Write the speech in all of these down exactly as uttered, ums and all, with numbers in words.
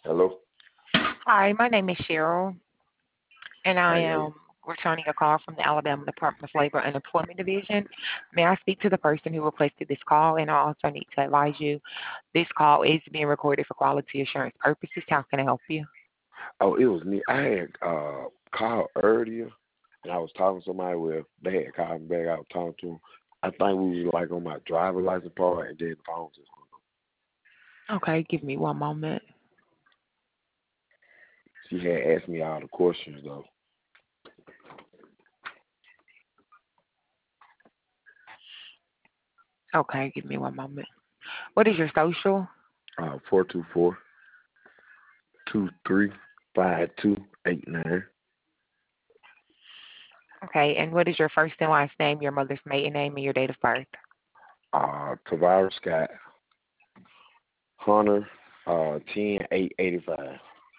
Hello. Hi, my name is Cheryl, and I Hey, hey. am returning a call from the Alabama Department of Labor and Employment Division. May I speak to the person who requested this call? And I also need to advise you this call is being recorded for quality assurance purposes. How can I help you? Oh, it was me. I had uh called earlier, and I was talking to somebody. Well, they had called me back. I was talking to them. I think we was like on my driver license part, and then the phone just hung up. Okay, give me one moment. She had asked me all the questions though. Okay, give me one moment. What is your social? Uh, four two four two three five two eight nine. Okay, and what is your first and last name, your mother's maiden name, and your date of birth? Uh, Tavares Scott Hunter. Uh, ten eight eighty five.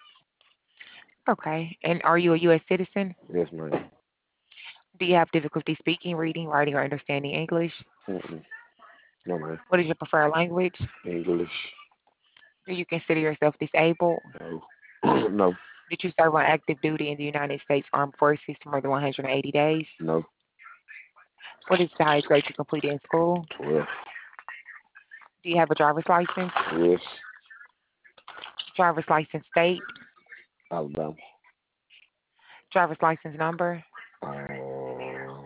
Okay, and are you a U S citizen? Yes, ma'am. Do you have difficulty speaking, reading, writing, or understanding English? Mm-mm. No, man. What is your preferred language? English. Do you consider yourself disabled? No. No. Did you serve on active duty in the United States Armed Forces for more than one hundred eighty days? No. What is the highest grade you completed in school? Twelve. Do you have a driver's license? Yes. Driver's license state? Alabama. Driver's license number? Uh,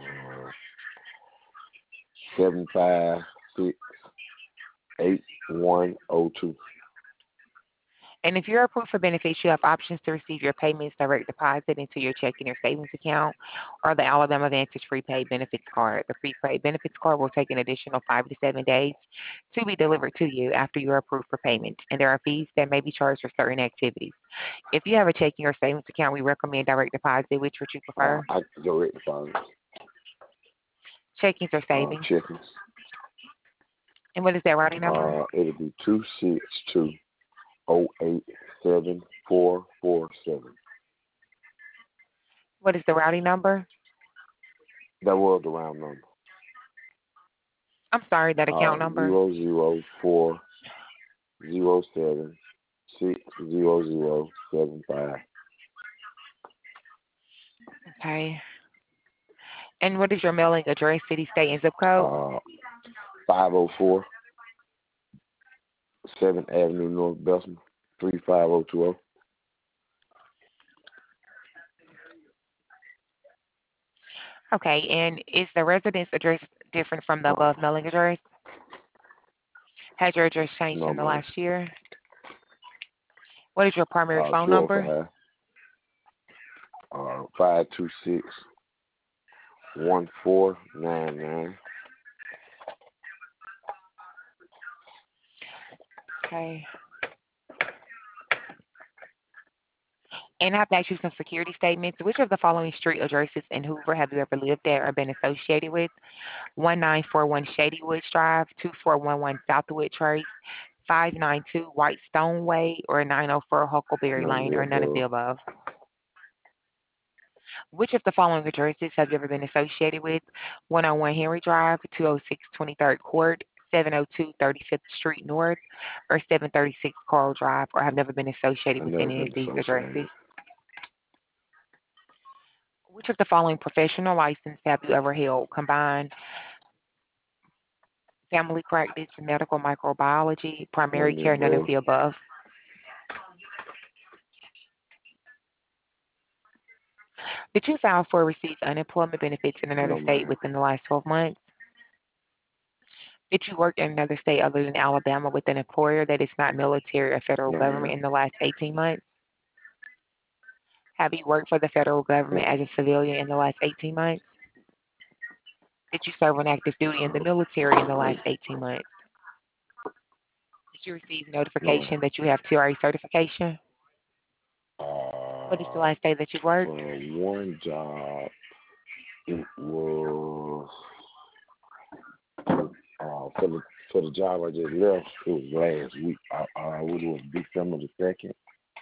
seven five six eight one zero two. And if you're approved for benefits, you have options to receive your payments direct deposit into your checking or savings account or the Alabama Vantage prepaid benefits card. The prepaid benefits card will take an additional five to seven days to be delivered to you after you are approved for payment, and there are fees that may be charged for certain activities. If you have a checking or savings account, we recommend direct deposit. Which would you Uh, prefer? I can direct deposit. Checkings or Uh, savings? chickens. And what is that routing number? Uh, it'll be two six two zero eight seven four four seven. What is the routing number? That was the round number. I'm sorry, that Uh, account number. zero zero four zero seven six zero zero seven five. Okay. And what is your mailing address, city, state, and zip code? Uh, five oh four seventh Avenue North Bessemer three five zero two zero. Okay, and is the residence address different from the Uh, above mailing address? Has your address changed no, in the man. last year? What is your primary Uh, phone two oh number? five uh, five two six one four nine nine. Okay. And I have to ask you some security statements. Which of the following street addresses in Hoover have you ever lived at or been associated with? one nine four one Shady Woods Drive, two four one one Southwood Trace, five nine two Whitestone Way, or nine oh four Huckleberry None of Lane, the or none of the above. above? Which of the following addresses have you ever been associated with? one oh one Henry Drive, two oh six twenty-third Court, seven oh two thirty-fifth Street North, or seven thirty-six Coral Drive, or have never been associated I've with never any of been these associated. addresses? Which of the following professional license have you ever held? Combined family practice, medical microbiology, None primary of the care, none of above. the above. Did you file for or receive unemployment benefits in another No, state man. within the last twelve months? Did you work in another state other than Alabama with an employer that is not military or federal No, man. government in the last eighteen months? Have you worked for the federal government as Mm-mm. a civilian in the last eighteen months? Did you serve on active duty in the military in the last eighteen months? Did you receive No, man. notification that you have T R A certification? What is the Uh, last day that you worked? for one job, it was uh, for the for the job I just left. It was last week. I, uh, it was December the second.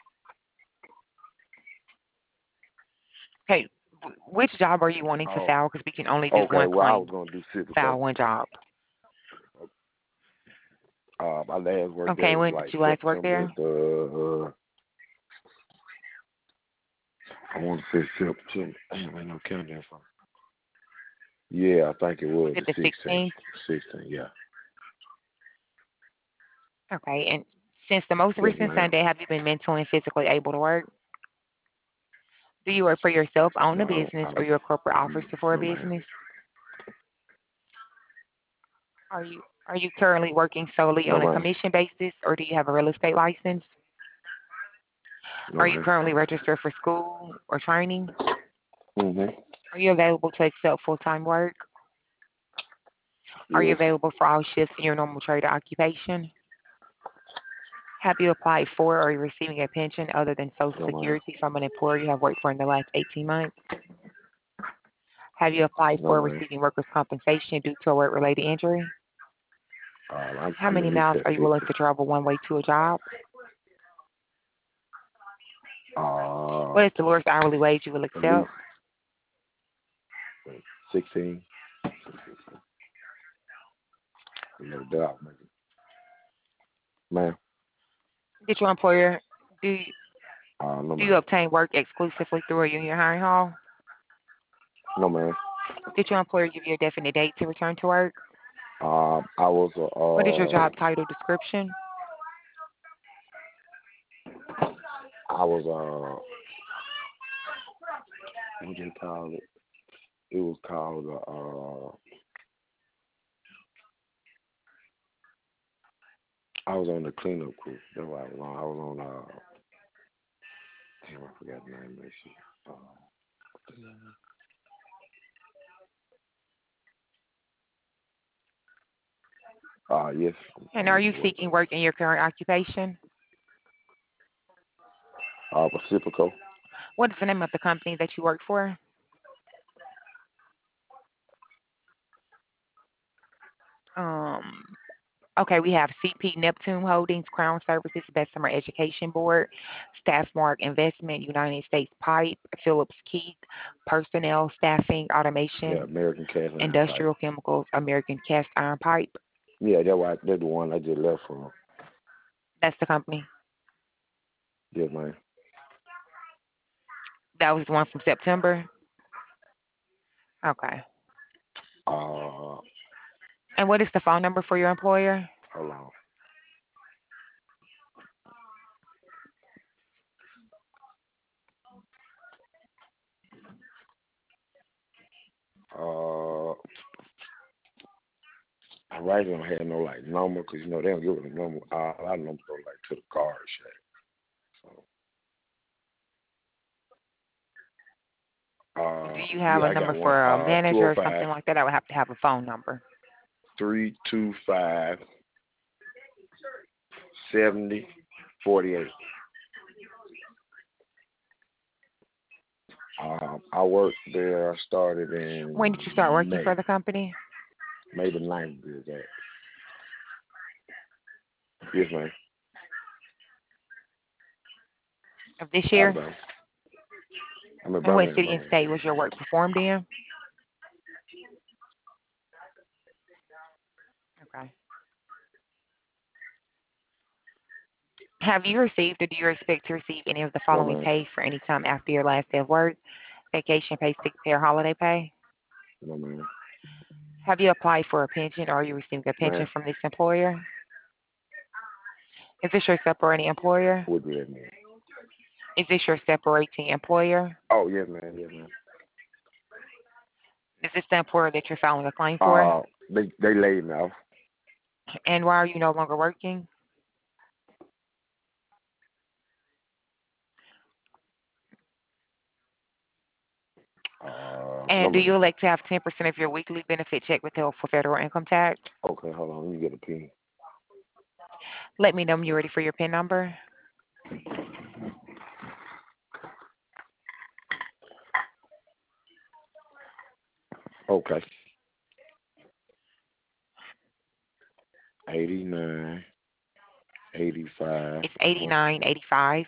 Hey, wh- which job are you wanting to Oh, file? Because we can only do okay. one Well, I claim, was gonna do Civico. file one job. Uh, my last work there Okay, was when did like you last work September there? the I want to say September. Damn, ain't no countdown for. Yeah, I think it Was was it the the sixteenth. sixteenth? Sixteenth, yeah. Okay. And since the most Yes, recent ma'am. Sunday, have you been mentally and physically able to work? Do you work for yourself, own a No, business, I, or you're a corporate officer for a no, ma'am. business? Are you are you currently working solely No, on a ma'am. commission basis, or do you have a real estate license? No, Are you ma'am. currently registered for school or training? Mhm. Are you available to accept full-time work? Are you Yes. available for all shifts in your normal trade or occupation? Have you applied for or are you receiving a pension other than Social No, ma'am. Security from an employer you have worked for in the last eighteen months? Have you applied No, for ma'am. receiving workers' compensation due to a work-related injury? Uh, I'm, How I'm many at least miles at are you willing fifty. to travel one way to a job? Uh, What is the lowest hourly wage you will at least accept? sixteen. No doubt, man. Ma'am. Did your employer do you, Uh, no, do you ma'am. obtain work exclusively through a union hiring hall? No, ma'am. Did your employer give you a definite date to return to work? Um, I was What is your uh, job title description? I was uh, what do you call it? It was called uh, I was on the cleanup crew. That's what I was on. I was on uh, damn, I forgot the name of that shit. Uh, uh yes, I And are used you to work seeking work in your current occupation? there. Uh, Pacifico. What is the name of the company that you work for? Um, okay, we have C P Neptune Holdings, Crown Services, Bessemer Education Board, Staffmark Investment, United States Pipe, Phillips Keith, Personnel, Staffing, Yeah, Automation, American Cast Iron Pipe. Industrial Chemicals, American Cast Iron Pipe. Yeah, that why that's the one I just left from. That's the company. Yes, man. That was the one from September. Okay. Uh, And what is the phone number for your employer? hold on. Uh, I right don't have no like number because you know they don't give us a number. Uh, a lot of numbers go like to the car shack. So, Do uh, you have yeah, a I number got one. for a Uh, two manager oh or five something like that? I would have to have a phone number. three two five seventy forty eight. Um, I worked there. I started When did you start in working May, for the company? May the ninth. Is that? Yes, man. Of this year? Alabama. I'm in And what Birmingham, city and Birmingham. state was your work performed in? Okay. Have you received or do you expect to receive any of the No, following man. pay for any time after your last day of work? Vacation pay, sick pay, or holiday pay? No, man. Have you applied for a pension or are you receiving a pension Man, from this employer? Is this your separating employer? what do that mean? Is this your separating employer? Oh, yes, man. Yes, man. Is this the employer that you're filing a claim for? Uh, they they laid me off. And why are you no longer working? Uh, no, And do man. you elect to have ten percent of your weekly benefit check withheld for federal income tax? Okay, hold on. Let me get a pen. Let me know when you're ready for your PIN number. Okay. eighty-nine, eighty-five. It's eighty-nine eighty-five.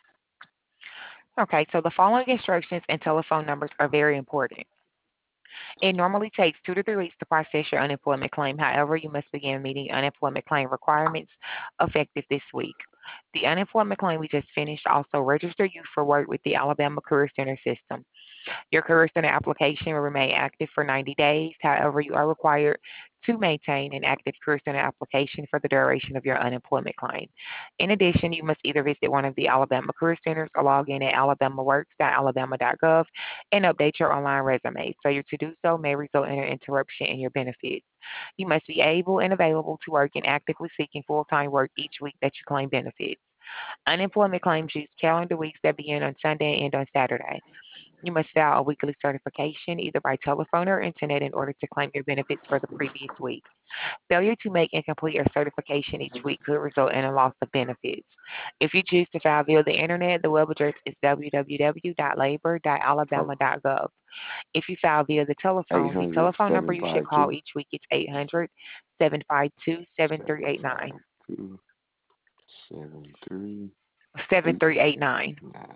Okay, so the following instructions and telephone numbers are very important. It normally takes two to three weeks to process your unemployment claim. However, you must begin meeting unemployment claim requirements effective this week. The unemployment claim we just finished also registered you for work with the Alabama Career Center system. Your Career Center application will remain active for ninety days. However, you are required to maintain an active Career Center application for the duration of your unemployment claim. In addition, you must either visit one of the Alabama Career Centers or log in at alabamaworks dot alabama dot gov and update your online resume. Failure to do so may result in an interruption in your benefits. You must be able and available to work and actively seeking full-time work each week that you claim benefits. Unemployment claims use calendar weeks that begin on Sunday and end on Saturday. You must file a weekly certification either by telephone or internet in order to claim your benefits for the previous week. Failure to make and complete a certification each week could result in a loss of benefits. If you choose to file via the internet, the web address is w w w dot labor dot alabama dot gov. If you file via the Eight telephone, the hundred telephone number seven you should five call two each week is eight hundred, seven five two, seven three seven eight nine. five two seven three eight seven three eight nine. nine.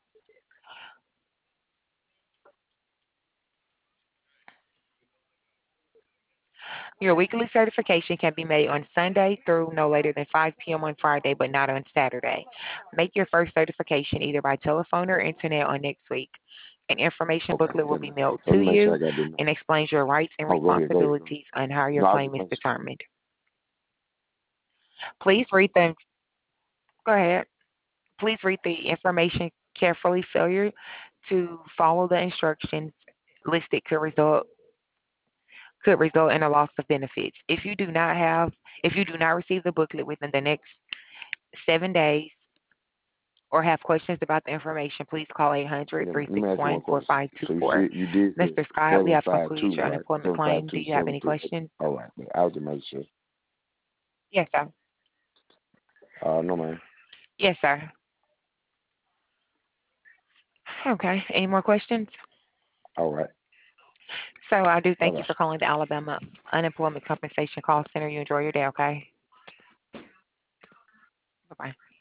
Your weekly certification can be made on Sunday through no later than five p m on Friday, but not on Saturday. Make your first certification either by telephone or internet on next week. An information Okay, booklet will let be me mailed let to me make sure you I got the and number. explains your rights and Oh, go ahead, go ahead. Go ahead. responsibilities and how your No, I was claim just is making sure. determined. Please read the go ahead. Please read the information carefully. Failure to follow the instructions listed could result could result in a loss of benefits. If you do not have if you do not receive the booklet within the next seven days or have questions about the information, please call eight hundred, Let me, three let six me ask you one one, four question. five two So you four. said you did say Mister Scott, we seven have five concluded two, your right? unemployment Seven five claim. Do two you have seven any three eight. questions? All right, man. I was just making sure. Yes, sir. Uh, no, man. Yes, sir. Okay. Any more questions? All right. So I do Bye thank you bye. for calling the Alabama Unemployment Compensation Call Center. You enjoy your day, okay? Bye-bye.